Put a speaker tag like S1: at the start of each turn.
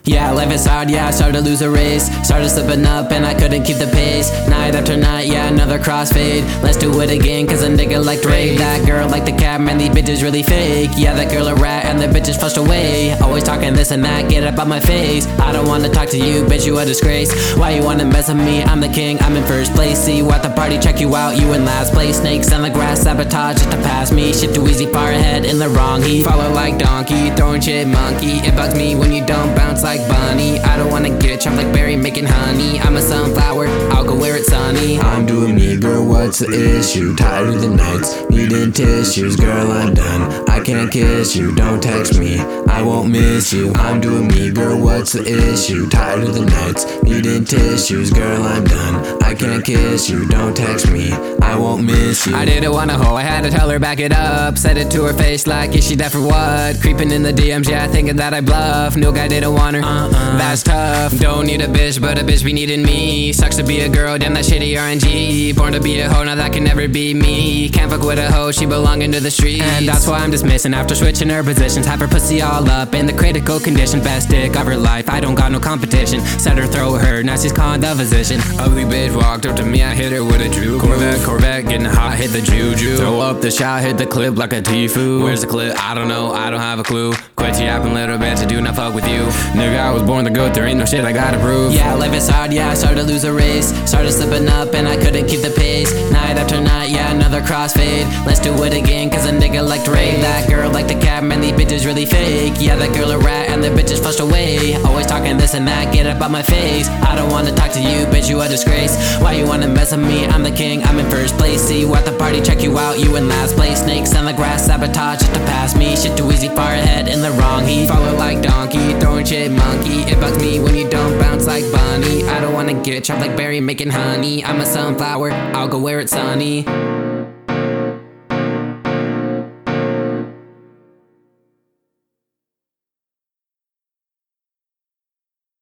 S1: Yeah, life is hard, yeah, I started to lose a race. Started slipping up and I couldn't keep the pace. Night after night, yeah, another crossfade. Let's do it again, cause a nigga like Drake. That girl like the cat, man, these bitches really fake. Yeah, that girl a rat and the bitch is flushed away. Always talking this and that, get up out my face. I don't wanna talk to you, bitch, you a disgrace. Why you wanna mess with me? I'm the king, I'm in first place. See you at the party, check you out, you in last place. Snakes on the grass, sabotage just to pass me. Shit too easy, far ahead in the wrong heat. Follow like donkey, throwing shit monkey. It bugs me when you don't bounce like bunny. I don't wanna get chopped like berry making honey. I'm a sunflower, I'll go where it's sunny.
S2: I'm doing me, girl, what's the issue? Tired of the nights, needing tissues. Girl, I'm done, I can't kiss you. Don't text me, I won't miss you. I'm doing me, girl, what's the issue? Tired of the nights, needing tissues. Girl, I'm done, I can't kiss you. Don't text me, I won't miss you.
S1: I didn't want a hoe, I had to tell her back it up. Said it to her face like, is she deaf or what? Creeping in the DMs, yeah, thinking that I bluff. No guy didn't want her, that's tough. Don't need a bitch, but a bitch be needing me. Sucks to be a girl, damn that shitty RNG. Born to be a hoe, now that can never be me. Can't fuck with a hoe, she belonging to the streets. And that's why I'm dismissing after switching her positions. Have her pussy all up in the critical condition. Best dick of her life, I don't got no competition. Said her throw her, now she's calling the physician. Ugly bitch walked up to me, I hit her with a juke. Corvette, getting hot, hit the juju. Throw up the shot, hit the clip like a Tfue. Where's the clip? I don't know, I don't have a clue. Quit yapping, little bitch, I do not fuck with you. Nigga, I was born to go, there ain't no shit I gotta prove. Yeah, life is hard, yeah, I started to lose a race. Started slipping up and I couldn't keep the pace. Night after night, yeah, another crossfade. Let's do it again, cause a nigga like Drake. That girl like the cat, man, these bitches really fake. Yeah, that girl a rat and the bitch is flushed away. Always talking this and that, get up out my face. I don't wanna talk to you, bitch, you a disgrace. Why you wanna mess with me? I'm the king, I'm in first place. See you at the party, check you out, you in last place. Snakes on the grass, sabotage just to pass me. Shit too easy, far ahead in the wrong heat. Follow like donkey, throwing shit monkey. It bugs me when you don't bounce like bunny. I don't wanna get chopped like berry making honey. I'm a sunflower, I'll go where it's sunny.